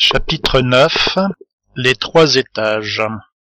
Chapitre 9. Les 3 étages.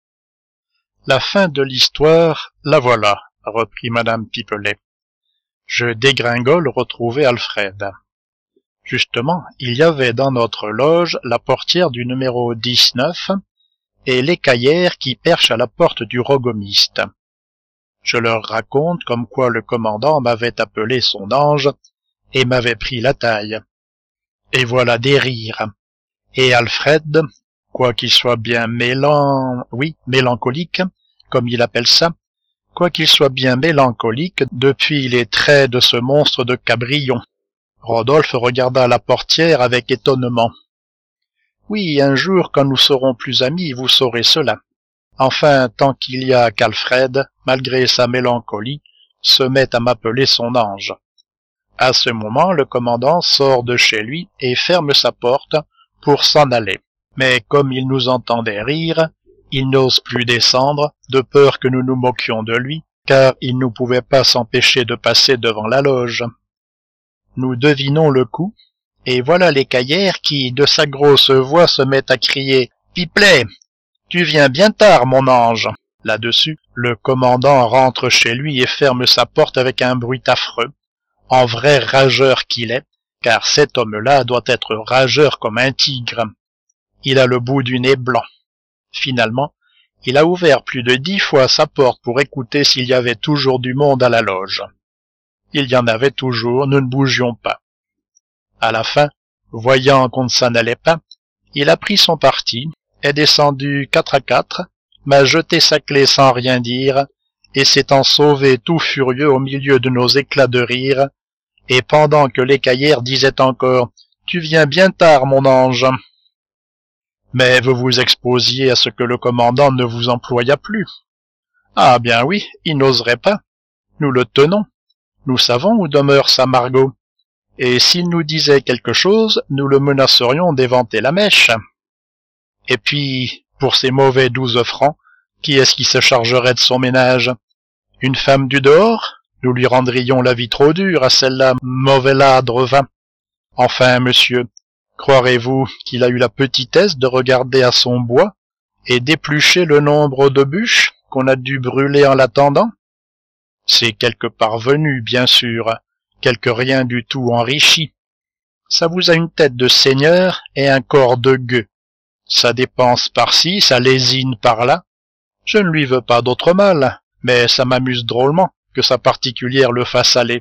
La fin de l'histoire, la voilà, reprit madame Pipelet. Je dégringole retrouver Alfred. Justement, il y avait dans notre loge la portière du numéro 19 et l'écaillère qui perche à la porte du rogomiste. Je leur raconte comme quoi le commandant m'avait appelé son ange et m'avait pris la taille. Et voilà des rires. Et Alfred, quoiqu'il soit bien mélancolique, comme il appelle ça, quoiqu'il soit bien mélancolique depuis les traits de ce monstre de Cabrion. Rodolphe regarda la portière avec étonnement. Oui, un jour, quand nous serons plus amis, vous saurez cela. Enfin, tant qu'il y a qu'Alfred, malgré sa mélancolie, se met à m'appeler son ange. À ce moment, le commandant sort de chez lui et ferme sa porte pour s'en aller. Mais comme il nous entendait rire, il n'ose plus descendre, de peur que nous nous moquions de lui, car il ne pouvait pas s'empêcher de passer devant la loge. Nous devinons le coup, et voilà l'écaillère qui, de sa grosse voix, se met à crier « Pipelet, tu viens bien tard, mon ange !» Là-dessus, le commandant rentre chez lui et ferme sa porte avec un bruit affreux, en vrai rageur qu'il est, car cet homme-là doit être rageur comme un tigre. Il a le bout du nez blanc. Finalement, il a ouvert plus de 10 fois sa porte pour écouter s'il y avait toujours du monde à la loge. Il y en avait toujours, nous ne bougions pas. À la fin, voyant qu'on ne s'en allait pas, il a pris son parti, est descendu 4 à 4, m'a jeté sa clé sans rien dire, et s'étant sauvé tout furieux au milieu de nos éclats de rire, et pendant que l'écaillère disait encore « Tu viens bien tard, mon ange !» Mais vous vous exposiez à ce que le commandant ne vous employât plus. Ah bien oui, il n'oserait pas. Nous le tenons. Nous savons où demeure sa Margot. Et s'il nous disait quelque chose, nous le menacerions d'éventer la mèche. Et puis, pour ces mauvais 12 francs, qui est-ce qui se chargerait de son ménage? Une femme du dehors? Nous lui rendrions la vie trop dure à celle-là, mauvais ladre va. Enfin, monsieur, croirez-vous qu'il a eu la petitesse de regarder à son bois et d'éplucher le nombre de bûches qu'on a dû brûler en l'attendant? C'est quelque parvenu, bien sûr, quelque rien du tout enrichi. Ça vous a une tête de seigneur et un corps de gueux. Ça dépense par-ci, ça lésine par-là. Je ne lui veux pas d'autre mal, mais ça m'amuse drôlement que sa particulière le fasse aller.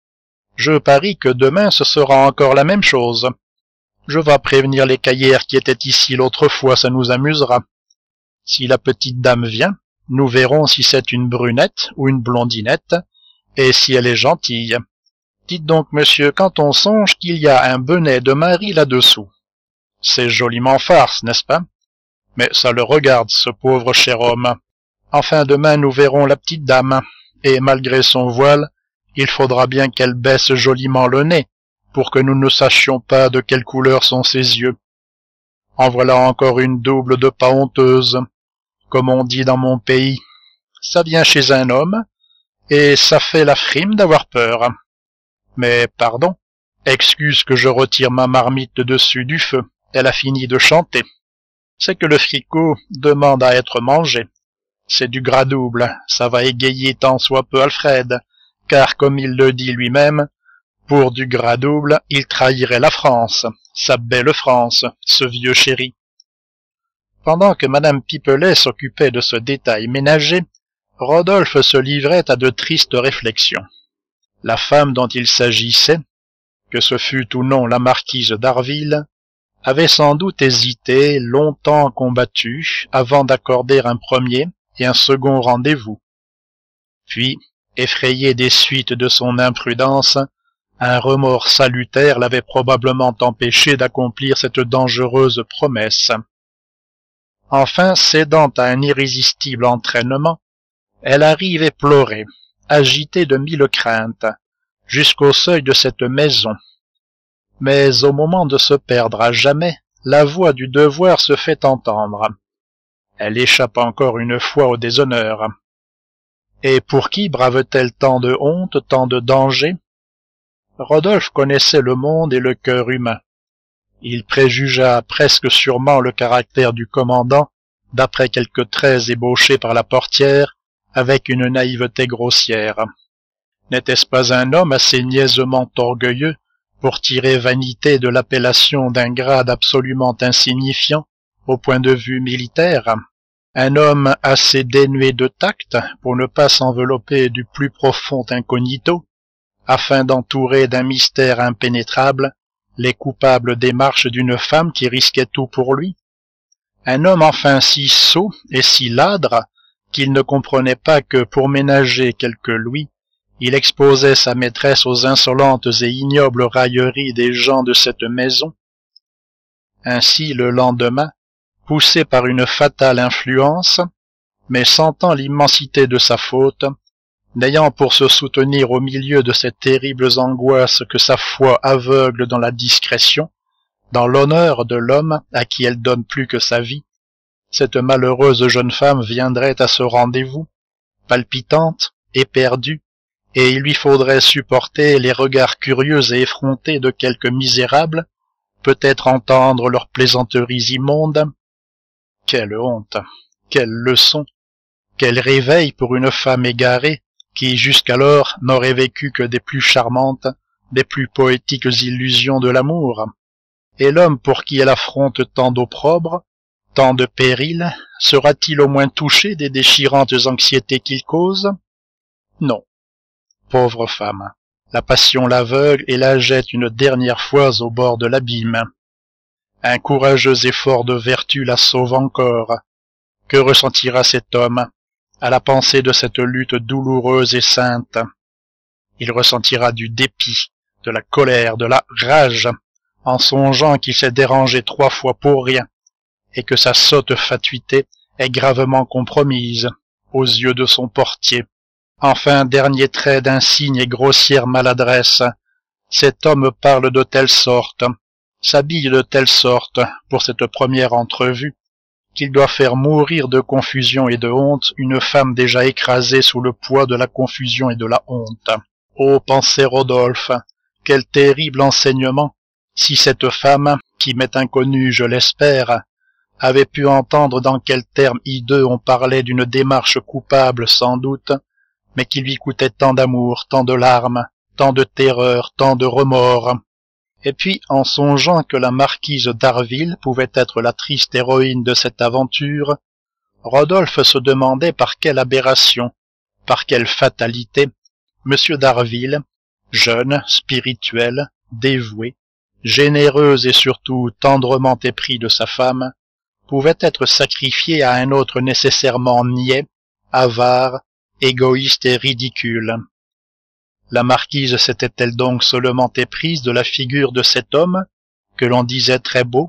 Je parie que demain ce sera encore la même chose. Je vas prévenir l'écaillère qui était ici l'autre fois, ça nous amusera. Si la petite dame vient, nous verrons si c'est une brunette ou une blondinette, et si elle est gentille. Dites donc, monsieur, quand on songe qu'il y a un bonnet de mari là-dessous. C'est joliment farce, n'est-ce pas? Mais ça le regarde, ce pauvre cher homme. Enfin, demain nous verrons la petite dame, et malgré son voile, il faudra bien qu'elle baisse joliment le nez, pour que nous ne sachions pas de quelle couleur sont ses yeux. En voilà encore une double de pas honteuse, comme on dit dans mon pays. Ça vient chez un homme, et ça fait la frime d'avoir peur. Mais pardon, excuse que je retire ma marmite de dessus du feu, elle a fini de chanter. C'est que le fricot demande à être mangé. C'est du gras double, ça va égayer tant soit peu Alfred, car comme il le dit lui-même, pour du gras double, il trahirait la France, sa belle France, ce vieux chéri. Pendant que madame Pipelet s'occupait de ce détail ménager, Rodolphe se livrait à de tristes réflexions. La femme dont il s'agissait, que ce fût ou non la marquise d'Harville, avait sans doute hésité, longtemps combattu, avant d'accorder un premier et un second rendez-vous. Puis, effrayé des suites de son imprudence, un remords salutaire l'avait probablement empêché d'accomplir cette dangereuse promesse. Enfin, cédant à un irrésistible entraînement, elle arrive éplorée, agitée de 1000 craintes, jusqu'au seuil de cette maison. Mais au moment de se perdre à jamais, la voix du devoir se fait entendre. Elle échappe encore une fois au déshonneur. Et pour qui brave-t-elle tant de honte, tant de danger? Rodolphe connaissait le monde et le cœur humain. Il préjugea presque sûrement le caractère du commandant, d'après quelques traits ébauchés par la portière, avec une naïveté grossière. N'était-ce pas un homme assez niaisement orgueilleux pour tirer vanité de l'appellation d'un grade absolument insignifiant au point de vue militaire? Un homme assez dénué de tact pour ne pas s'envelopper du plus profond incognito, afin d'entourer d'un mystère impénétrable les coupables démarches d'une femme qui risquait tout pour lui? Un homme enfin si sot et si ladre qu'il ne comprenait pas que pour ménager quelques louis, il exposait sa maîtresse aux insolentes et ignobles railleries des gens de cette maison? Ainsi, le lendemain, poussé par une fatale influence, mais sentant l'immensité de sa faute, n'ayant pour se soutenir au milieu de ces terribles angoisses que sa foi aveugle dans la discrétion, dans l'honneur de l'homme à qui elle donne plus que sa vie, cette malheureuse jeune femme viendrait à ce rendez-vous, palpitante, éperdue, et il lui faudrait supporter les regards curieux et effrontés de quelques misérables, peut-être entendre leurs plaisanteries immondes. Quelle honte, quelle leçon, quel réveil pour une femme égarée, qui jusqu'alors n'aurait vécu que des plus charmantes, des plus poétiques illusions de l'amour. Et l'homme pour qui elle affronte tant d'opprobre, tant de périls, sera-t-il au moins touché des déchirantes anxiétés qu'il cause? Non. Pauvre femme, la passion l'aveugle et la jette une dernière fois au bord de l'abîme. Un courageux effort de vertu la sauve encore. Que ressentira cet homme à la pensée de cette lutte douloureuse et sainte? Il ressentira du dépit, de la colère, de la rage, en songeant qu'il s'est dérangé 3 fois pour rien, et que sa sotte fatuité est gravement compromise aux yeux de son portier. Enfin, dernier trait d'insigne et grossière maladresse, cet homme parle de telle sorte, s'habille de telle sorte pour cette première entrevue, qu'il doit faire mourir de confusion et de honte une femme déjà écrasée sous le poids de la confusion et de la honte. Oh, pensait Rodolphe, quel terrible enseignement, si cette femme, qui m'est inconnue, je l'espère, avait pu entendre dans quels termes hideux on parlait d'une démarche coupable sans doute, mais qui lui coûtait tant d'amour, tant de larmes, tant de terreur, tant de remords. Et puis, en songeant que la marquise d'Harville pouvait être la triste héroïne de cette aventure, Rodolphe se demandait par quelle aberration, par quelle fatalité, M. d'Harville, jeune, spirituel, dévoué, généreux et surtout tendrement épris de sa femme, pouvait être sacrifié à un autre nécessairement niais, avare, égoïste et ridicule. La marquise s'était-elle donc seulement éprise de la figure de cet homme, que l'on disait très beau?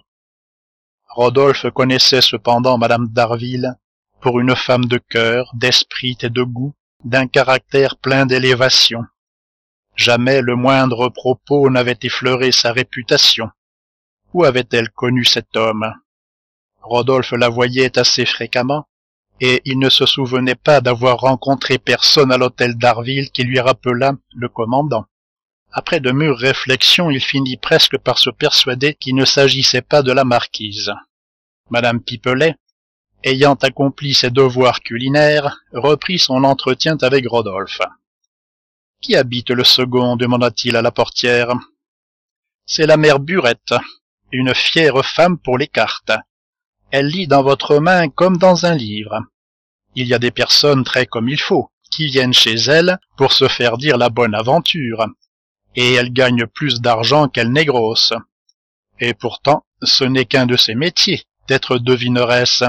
Rodolphe connaissait cependant madame d'Harville pour une femme de cœur, d'esprit et de goût, d'un caractère plein d'élévation. Jamais le moindre propos n'avait effleuré sa réputation. Où avait-elle connu cet homme? Rodolphe la voyait assez fréquemment, et il ne se souvenait pas d'avoir rencontré personne à l'hôtel d'Harville qui lui rappelât le commandant. Après de mûres réflexions, il finit presque par se persuader qu'il ne s'agissait pas de la marquise. Madame Pipelet, ayant accompli ses devoirs culinaires, reprit son entretien avec Rodolphe. « Qui habite le second ?» demanda-t-il à la portière. « C'est la mère Burette, une fière femme pour les cartes. Elle lit dans votre main comme dans un livre. Il y a des personnes très comme il faut, qui viennent chez elle pour se faire dire la bonne aventure, et elle gagne plus d'argent qu'elle n'est grosse. Et pourtant, ce n'est qu'un de ses métiers, d'être devineresse.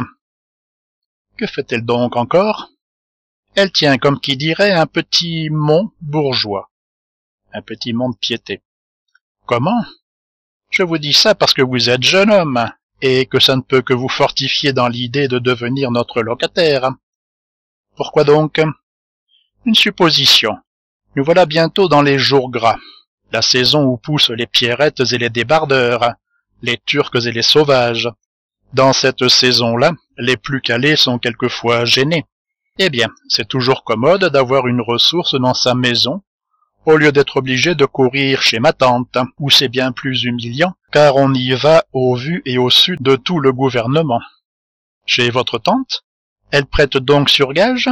Que fait-elle donc encore? Elle tient, comme qui dirait, un petit mont bourgeois, un petit mont de piété. Comment? Je vous dis ça parce que vous êtes jeune homme, et que ça ne peut que vous fortifier dans l'idée de devenir notre locataire. Pourquoi donc? Une supposition. Nous voilà bientôt dans les jours gras, la saison où poussent les pierrettes et les débardeurs, les turcs et les sauvages. Dans cette saison-là, les plus calés sont quelquefois gênés. Eh bien, c'est toujours commode d'avoir une ressource dans sa maison, au lieu d'être obligé de courir chez ma tante, où c'est bien plus humiliant, car on y va au vu et au su de tout le gouvernement. Chez votre tante? Elle prête donc sur gage?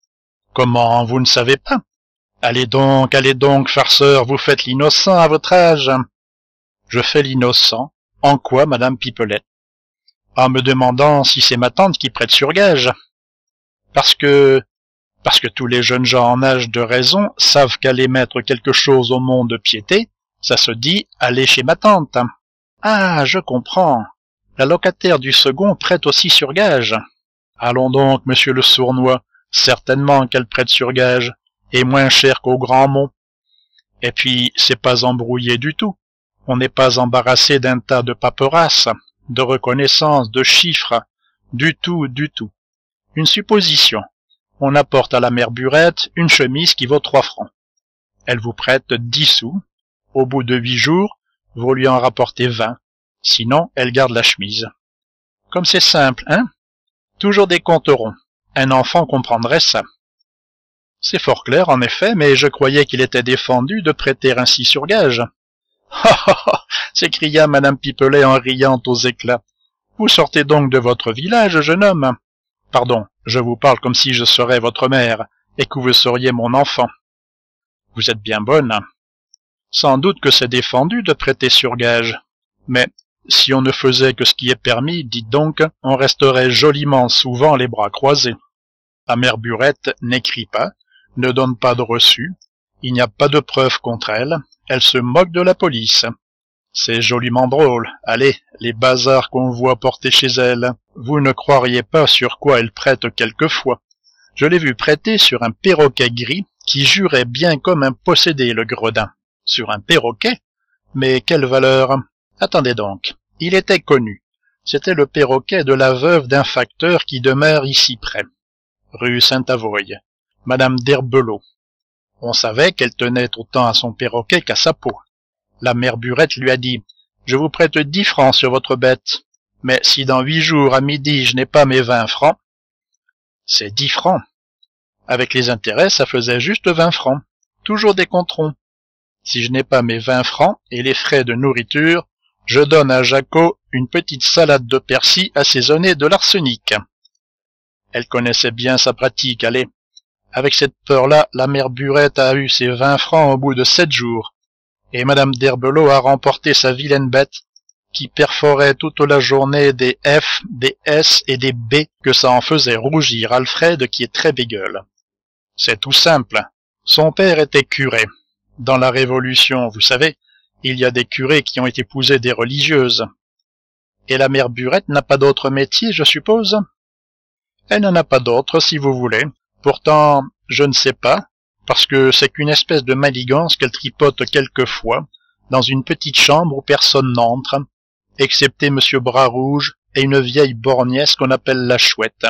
Comment, vous ne savez pas? Allez donc, farceur, vous faites l'innocent à votre âge. Je fais l'innocent. En quoi, madame Pipelet? En me demandant si c'est ma tante qui prête sur gage. Parce que tous les jeunes gens en âge de raison savent qu'aller mettre quelque chose au monde de piété, ça se dit aller chez ma tante. Ah, je comprends. La locataire du second prête aussi sur gage. Allons donc, monsieur le sournois, certainement qu'elle prête sur gage, et moins cher qu'au Grand Mont. Et puis, c'est pas embrouillé du tout. On n'est pas embarrassé d'un tas de paperasses, de reconnaissances, de chiffres, du tout. Une supposition. On apporte à la mère Burette une chemise qui vaut 3 francs. Elle vous prête 10 sous. Au bout de 8 jours, vous lui en rapportez 20. Sinon, elle garde la chemise. Comme c'est simple, hein? Toujours des comptes ronds. Un enfant comprendrait ça. C'est fort clair, en effet, mais je croyais qu'il était défendu de prêter ainsi sur gage. Ha ha ha! S'écria madame Pipelet en riant aux éclats. Vous sortez donc de votre village, jeune homme? Pardon, je vous parle comme si je serais votre mère, et que vous seriez mon enfant. Vous êtes bien bonne. Sans doute que c'est défendu de prêter sur gage. Mais, si on ne faisait que ce qui est permis, dites donc, on resterait joliment souvent les bras croisés. La mère Burette n'écrit pas, ne donne pas de reçu, il n'y a pas de preuves contre elle, elle se moque de la police. C'est joliment drôle, allez, les bazars qu'on voit porter chez elle. Vous ne croiriez pas sur quoi elle prête quelquefois. Je l'ai vu prêter sur un perroquet gris qui jurait bien comme un possédé, le gredin. Sur un perroquet? Mais quelle valeur? Attendez donc, il était connu. C'était le perroquet de la veuve d'un facteur qui demeure ici près, rue Saint-Avoye, madame d'Herbelot. On savait qu'elle tenait autant à son perroquet qu'à sa peau. La mère Burette lui a dit « Je vous prête 10 francs sur votre bête, mais si dans 8 jours à midi je n'ai pas mes 20 francs... » C'est 10 francs. Avec les intérêts, ça faisait juste 20 francs. Toujours des comptes ronds. Si je n'ai pas mes 20 francs et les frais de nourriture, je donne à Jacot une petite salade de persil assaisonnée de l'arsenic. Elle connaissait bien sa pratique, allez. Avec cette peur-là, la mère Burette a eu ses 20 francs au bout de 7 jours. Et madame d'Herbelot a remporté sa vilaine bête, qui perforait toute la journée des F, des S et des B, que ça en faisait rougir Alfred, qui est très bégueule. C'est tout simple. Son père était curé. Dans la Révolution, vous savez, il y a des curés qui ont épousé des religieuses. Et la mère Burette n'a pas d'autre métier, je suppose? Elle n'en a pas d'autre, si vous voulez. Pourtant, je ne sais pas, parce que c'est qu'une espèce de manigance qu'elle tripote quelquefois, dans une petite chambre où personne n'entre, excepté monsieur Bras-Rouge et une vieille borgnesse qu'on appelle la Chouette.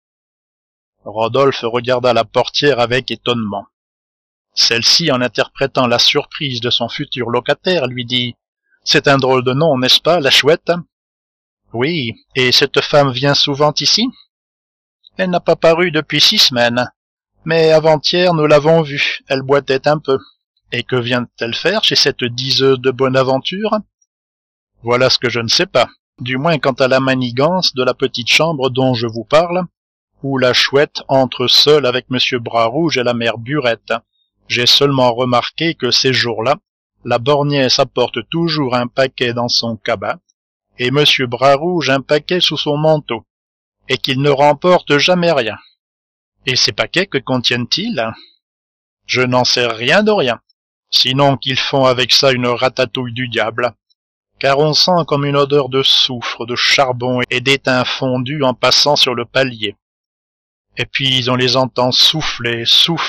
Rodolphe regarda la portière avec étonnement. Celle-ci, en interprétant la surprise de son futur locataire, lui dit « C'est un drôle de nom, n'est-ce pas, la Chouette ?»« Oui, et cette femme vient souvent ici ?»« Elle n'a pas paru depuis 6 semaines. Mais avant-hier, nous l'avons vue, elle boitait un peu. Et que vient-elle faire chez cette diseuse de bonne aventure? Voilà ce que je ne sais pas, du moins quant à la manigance de la petite chambre dont je vous parle, où la Chouette entre seule avec monsieur Bras-Rouge et la mère Burette. J'ai seulement remarqué que ces jours-là, la borgnesse apporte toujours un paquet dans son cabas, et monsieur Bras-Rouge un paquet sous son manteau, et qu'il ne remporte jamais rien. Et ces paquets, que contiennent-ils? Je n'en sais rien de rien, sinon qu'ils font avec ça une ratatouille du diable, car on sent comme une odeur de soufre, de charbon et d'étain fondu en passant sur le palier. Et puis on les entend souffler,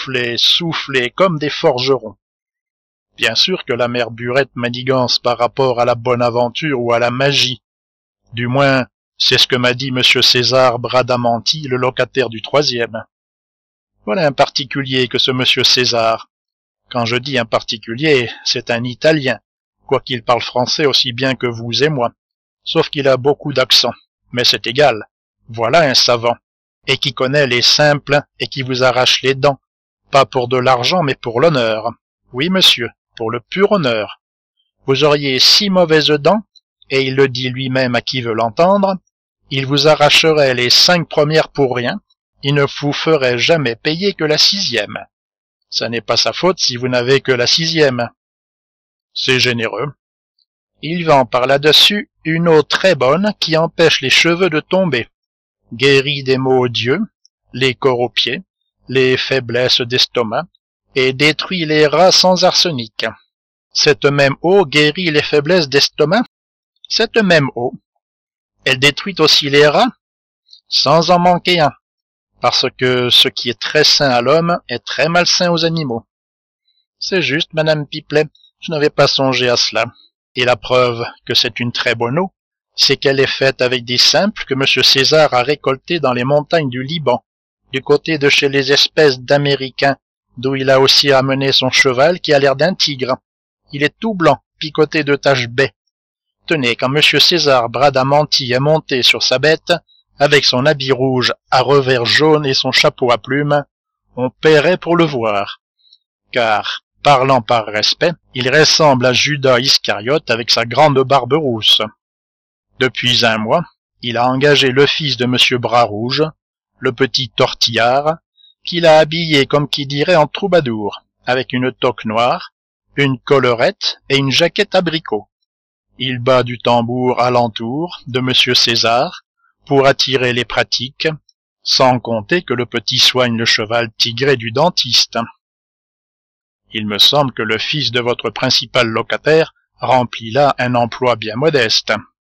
comme des forgerons. Bien sûr que la mère Burette manigance par rapport à la bonne aventure ou à la magie. Du moins, c'est ce que m'a dit monsieur César Bradamanti, le locataire du 3e. Voilà un particulier que ce monsieur César. Quand je dis un particulier, c'est un Italien, quoiqu'il parle français aussi bien que vous et moi, sauf qu'il a beaucoup d'accent, mais c'est égal. Voilà un savant, et qui connaît les simples et qui vous arrache les dents, pas pour de l'argent mais pour l'honneur. Oui, monsieur, pour le pur honneur. Vous auriez 6 mauvaises dents, et il le dit lui-même à qui veut l'entendre, il vous arracherait les 5 premières pour rien, il ne vous ferait jamais payer que la 6e. Ça n'est pas sa faute si vous n'avez que la 6e. C'est généreux. Il vend par là-dessus une eau très bonne qui empêche les cheveux de tomber, guérit des maux odieux, les corps aux pieds, les faiblesses d'estomac, et détruit les rats sans arsenic. Cette même eau guérit les faiblesses d'estomac. Cette même eau, elle détruit aussi les rats, sans en manquer un, parce que ce qui est très sain à l'homme est très malsain aux animaux. C'est juste, Madame Pipelet, je n'avais pas songé à cela. Et la preuve que c'est une très bonne eau, c'est qu'elle est faite avec des simples que M. César a récoltés dans les montagnes du Liban, du côté de chez les espèces d'Américains, d'où il a aussi amené son cheval qui a l'air d'un tigre. Il est tout blanc, picoté de taches baies. Tenez, quand M. César Bradamanti est monté sur sa bête, avec son habit rouge à revers jaune et son chapeau à plumes, on paierait pour le voir. Car, parlant par respect, il ressemble à Judas Iscariote avec sa grande barbe rousse. Depuis 1 mois, il a engagé le fils de M. Bras-Rouge, le petit tortillard, qu'il a habillé comme qui dirait en troubadour, avec une toque noire, une collerette et une jaquette abricot. Il bat du tambour alentour de M. César pour attirer les pratiques, sans compter que le petit soigne le cheval tigré du dentiste. Il me semble que le fils de votre principal locataire remplit là un emploi bien modeste.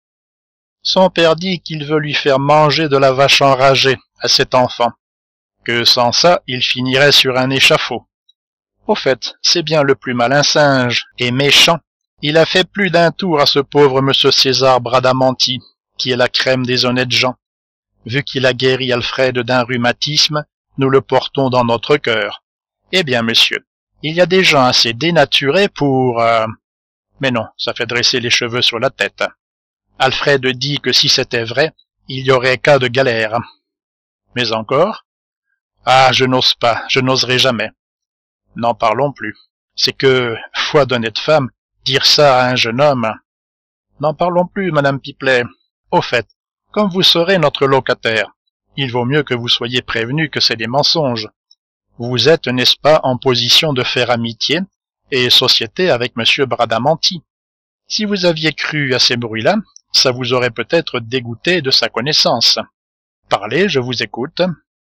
Son père dit qu'il veut lui faire manger de la vache enragée à cet enfant, que sans ça il finirait sur un échafaud. Au fait, c'est bien le plus malin singe, et méchant. Il a fait plus d'un tour à ce pauvre M. César Bradamanti, qui est la crème des honnêtes gens. Vu qu'il a guéri Alfred d'un rhumatisme, nous le portons dans notre cœur. Eh bien, monsieur, il y a des gens assez dénaturés pour... Mais non, ça fait dresser les cheveux sur la tête. Alfred dit que si c'était vrai, il y aurait cas de galère. Mais encore? Ah, je n'ose pas, je n'oserai jamais. N'en parlons plus. C'est que, foi d'honnête femme, dire ça à un jeune homme... N'en parlons plus, Madame Pipelet. Au fait, comme vous serez notre locataire, il vaut mieux que vous soyez prévenu que c'est des mensonges. Vous êtes, n'est-ce pas, en position de faire amitié et société avec M. Bradamanti. Si vous aviez cru à ces bruits-là, ça vous aurait peut-être dégoûté de sa connaissance. Parlez, je vous écoute.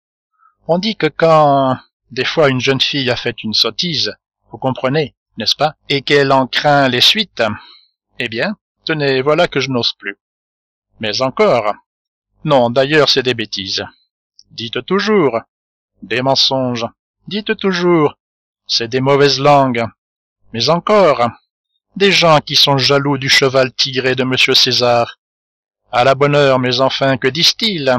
On dit que quand, des fois, une jeune fille a fait une sottise, vous comprenez, n'est-ce pas, et qu'elle en craint les suites, eh bien, tenez, voilà que je n'ose plus. Mais encore. Non, d'ailleurs, c'est des bêtises. Dites toujours. Des mensonges. Dites toujours. C'est des mauvaises langues. Mais encore. Des gens qui sont jaloux du cheval tigré de M. César. À la bonne heure, mais enfin, que disent-ils?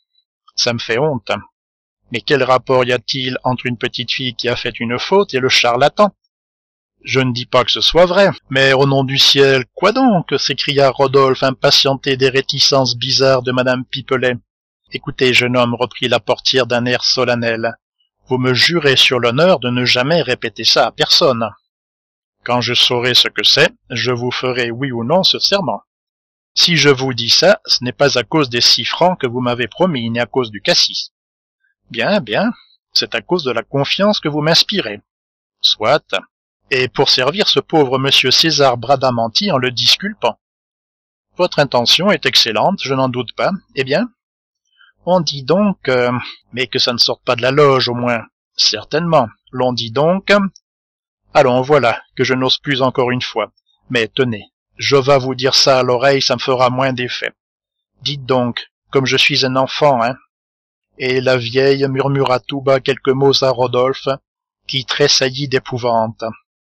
Ça me fait honte. Mais quel rapport y a-t-il entre une petite fille qui a fait une faute et le charlatan? Je ne dis pas que ce soit vrai, mais au nom du ciel, quoi donc? S'écria Rodolphe, impatienté des réticences bizarres de Madame Pipelet. Écoutez, jeune homme, reprit la portière d'un air solennel, vous me jurez sur l'honneur de ne jamais répéter ça à personne. Quand je saurai ce que c'est, je vous ferai oui ou non ce serment. Si je vous dis ça, ce n'est pas à cause des 6 francs que vous m'avez promis, ni à cause du cassis. Bien, bien, c'est à cause de la confiance que vous m'inspirez. Soit, et pour servir ce pauvre M. César Bradamanti en le disculpant. Votre intention est excellente, je n'en doute pas. Eh bien, on dit donc, mais que ça ne sorte pas de la loge au moins. Certainement, l'on dit donc... Allons, voilà, que je n'ose plus encore une fois. Mais tenez, je vas vous dire ça à l'oreille, ça me fera moins d'effet. Dites donc, comme je suis un enfant, hein. Et la vieille murmura tout bas quelques mots à Rodolphe, qui tressaillit d'épouvante.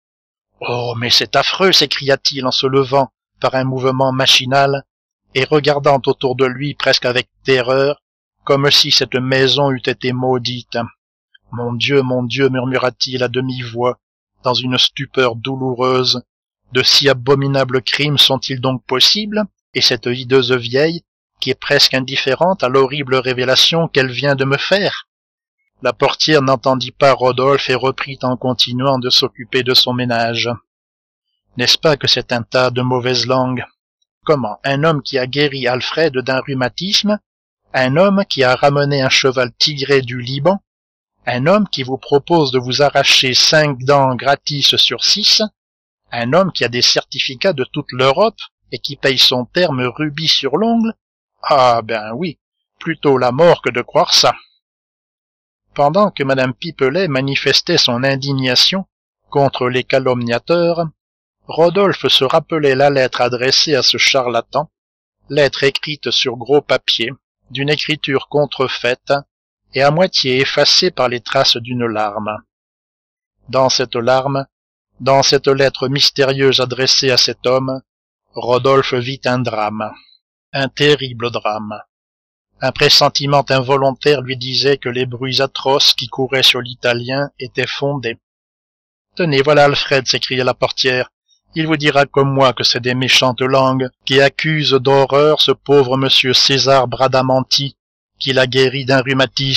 Oh, mais c'est affreux, s'écria-t-il en se levant par un mouvement machinal et regardant autour de lui presque avec terreur, comme si cette maison eût été maudite. Mon Dieu, murmura-t-il à demi-voix, dans une stupeur douloureuse, de si abominables crimes sont-ils donc possibles, et cette hideuse vieille, qui est presque indifférente à l'horrible révélation qu'elle vient de me faire? La portière n'entendit pas Rodolphe et reprit en continuant de s'occuper de son ménage. N'est-ce pas que c'est un tas de mauvaises langues? Comment, un homme qui a guéri Alfred d'un rhumatisme, un homme qui a ramené un cheval tigré du Liban, un homme qui vous propose de vous arracher 5 dents gratis sur 6, un homme qui a des certificats de toute l'Europe et qui paye son terme rubis sur l'ongle? Ah ben oui, plutôt la mort que de croire ça. Pendant que madame Pipelet manifestait son indignation contre les calomniateurs, Rodolphe se rappelait la lettre adressée à ce charlatan, lettre écrite sur gros papier, d'une écriture contrefaite et à moitié effacée par les traces d'une larme. Dans cette lettre mystérieuse adressée à cet homme, Rodolphe vit un drame, un terrible drame. Un pressentiment involontaire lui disait que les bruits atroces qui couraient sur l'Italien étaient fondés. « Tenez, voilà Alfred » s'écria la portière. « Il vous dira comme moi que c'est des méchantes langues qui accusent d'horreur ce pauvre monsieur César Bradamanti, qui l'a guéri d'un rhumatisme. »